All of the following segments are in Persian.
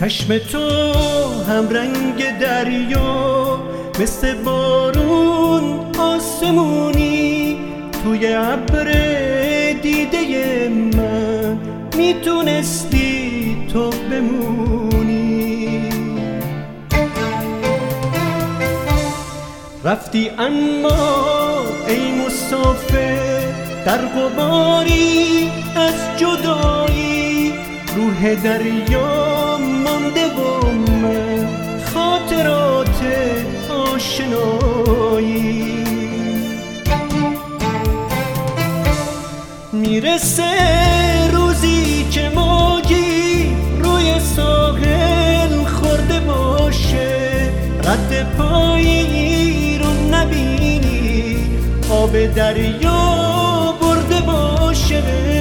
چشم تو هم رنگ دریا، مثل بارون آسمونی. توی ابر دیده من میتونستی تو بمونی. رفتی اما ای مسافر در غباری از جدایی، روح دریا مانده و من خاطرات آشنایی. میرسه روزی که موجی روی ساحل خورده باشه، رد پایی رو نبینی، آب دریا برده باشه.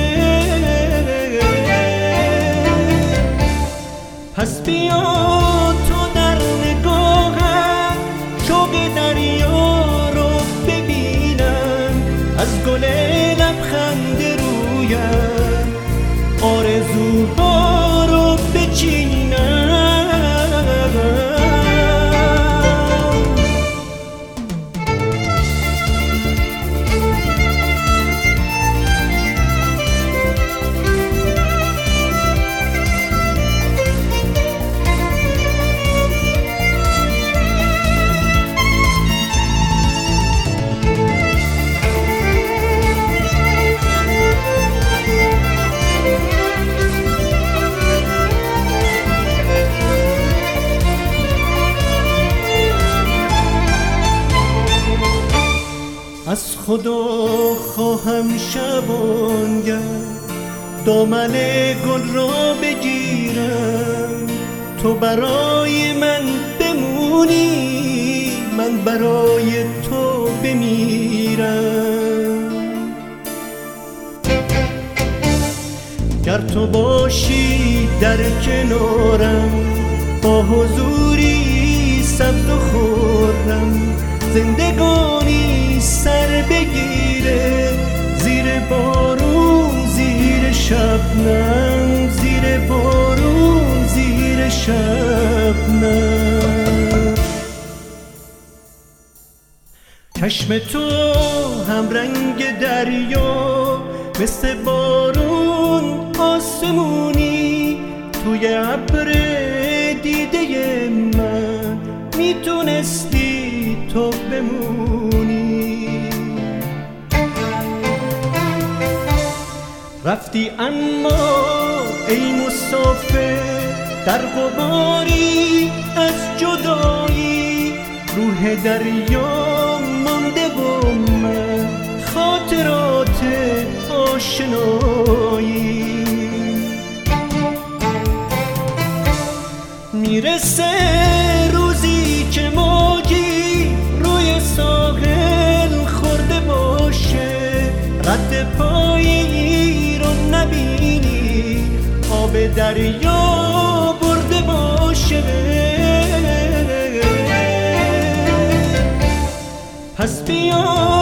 پس بیا تو در نگاهم شوق دریا رو ببینم، از گل لبخند رویم آرزوها رو بچینم. از خدا خواهم شبانگه دامن گل را بگیرم، تو برای من بمونی، من برای تو بمیرم. گر تو باشی در کنارم، با حضوری سبز و خورم، زندگانی سر بگیره زیر بارون زیر شبنم، زیر بارون زیر شبنم. چشم تو هم رنگ دریا، مثل بارون آسمونی. توی ابر دیده من میتونستی تو بمونی. رفتی اما ای مسافر در غباری از جدایی، روح دریا مانده و من خاطرات آشنایی. میرسه روزی که موجی روی ساحل خورده باشه، رد پایی رو نبینی، آب دریا برده باشه. پس بیا